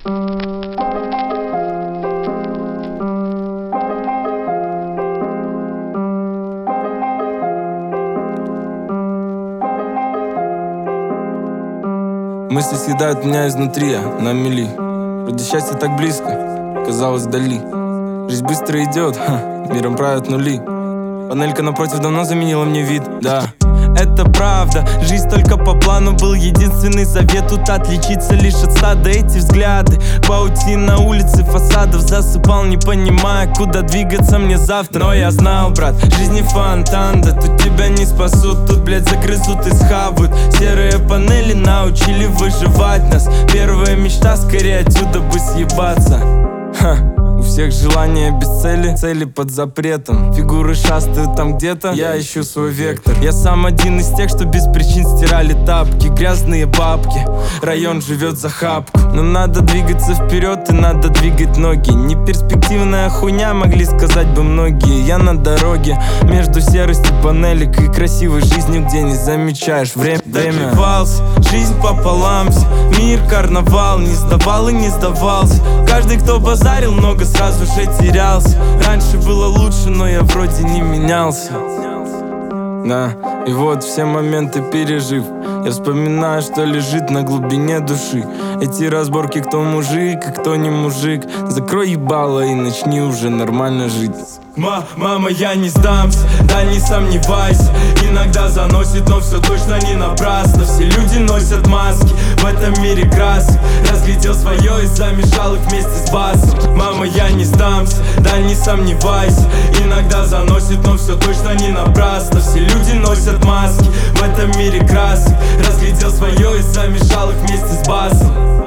Мысли съедают меня изнутри, на мели. Вроде счастье так близко, казалось вдали. Жизнь быстро идет, миром правят нули. Панелька напротив давно заменила мне вид, да. Это правда, жизнь только по плану. Был единственный завет тут отличиться лишь от стада. Эти взгляды, паутина улицы, фасадов засыпал, не понимая, куда двигаться мне завтра. Но я знал, брат, жизнь не фонтан, да тут тебя не спасут. Тут, блядь, загрызут и схавают. Серые панели научили выживать нас. Первая мечта, скорее отсюда бы съебаться. У всех желания без цели, цели под запретом. Фигуры шастают там где-то, я ищу свой вектор. Я сам один из тех, что без причин стирали тапки. Грязные бабки, район живет за хапку. Но надо двигаться вперед и надо двигать ноги. Неперспективная хуйня, могли сказать бы многие. Я на дороге, между серостью панелек и красивой жизнью, где не замечаешь время. Добивался, жизнь пополам, мир карнавал. Не сдавал и не сдавался. Каждый, кто базарил, много сразу же терялся. Раньше было лучше, но я вроде не менялся. Да, и вот все моменты пережив, я вспоминаю, что лежит на глубине души. Эти разборки, кто мужик, а кто не мужик. Закрой ебало и начни уже нормально жить. Мама, я не сдамся, да не сомневайся. Иногда заносит, но все точно не напрасно. Все люди носят маски, в этом мире красок. Разглядел свое и замешал их вместе с басом. Мама, я не сдамся, да не сомневайся. Иногда заносит, но все точно не напрасно. Все люди носят маски, в этом мире красок. Разглядел свое и замешал их вместе с басом.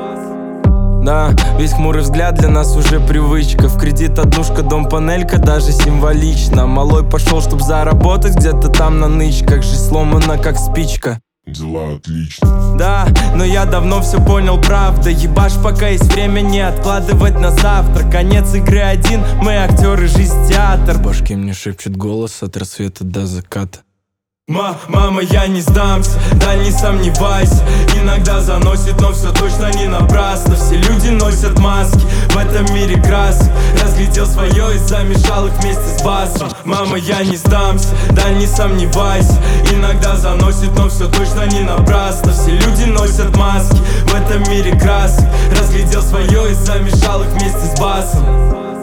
Да, весь хмурый взгляд для нас уже привычка. В кредит однушка, дом, панелька, даже символично. Малой пошел, чтоб заработать где-то там на нычках. Жизнь сломана, как спичка. Дела отлично. Да, но я давно все понял, правда. Ебашь, пока есть время, не откладывать на завтра. Конец игры один, мы актеры, жизнь театр. В башке мне шепчет голос от рассвета до заката. Мама, я не сдамся, да не сомневайся. Иногда заносит, но все точно не напрасно. Все люди носят маски, в этом мире красок. Разглядел свое и замешал их вместе с басом. Мама, я не сдамся, да не сомневайся. Иногда заносит, но все точно не напрасно. Все люди носят маски, в этом мире красок. Разглядел свое и замешал их вместе с басом.